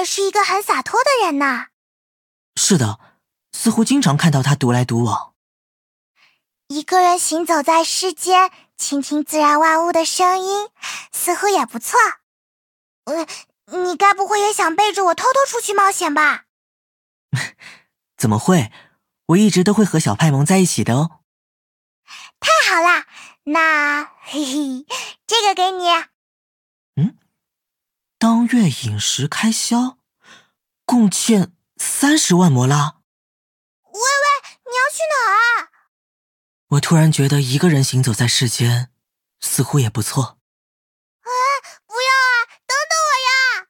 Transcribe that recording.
也是一个很洒脱的人呢。 是的，似乎经常看到他独来独往。 一个人行走在世间，倾听自然万物的声音，似乎也不错。你该不会也想背着我偷偷出去冒险吧？ 怎么会？我一直都会和小派蒙在一起的哦。 太好了，那嘿嘿，这个给你。 当月饮食开销共欠30万摩拉。 喂，你要去哪儿？ 我突然觉得一个人行走在世间似乎也不错。